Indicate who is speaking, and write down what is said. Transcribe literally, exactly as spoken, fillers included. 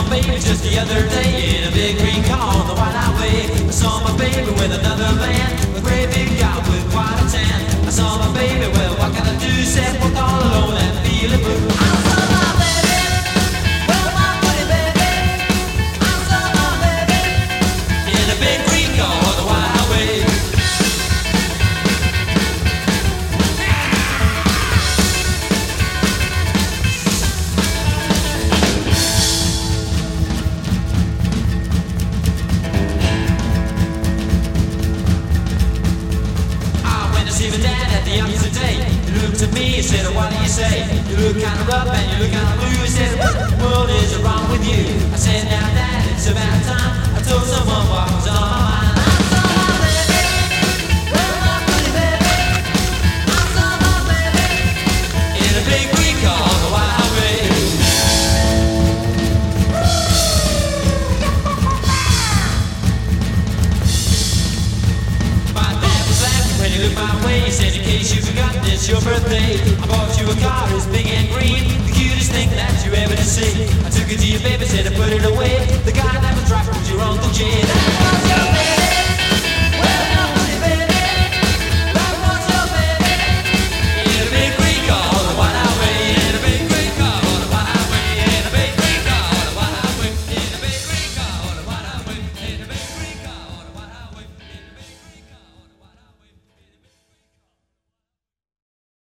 Speaker 1: my baby just the other day in a big green car on the white highway. I saw my baby with another man, a great big guy with quite a tan. I saw my baby, well, what can I do? Said walk all alone and feeling blue. I saw my baby, well, my pretty baby. I saw my baby in a big green car on the white highway. He looked at me, he said, what do you say? You look kind of rough and you look kind of blue. He said, what in the world is wrong with you? I said, now Dad, it's about time I told someone what was on my mind. I saw my baby, well, my pretty baby. I saw my baby in a big green car on the white highway. My dad was laughing when he looked my way. He said, in case you forgot, it's your birthday. I bought you a car, it's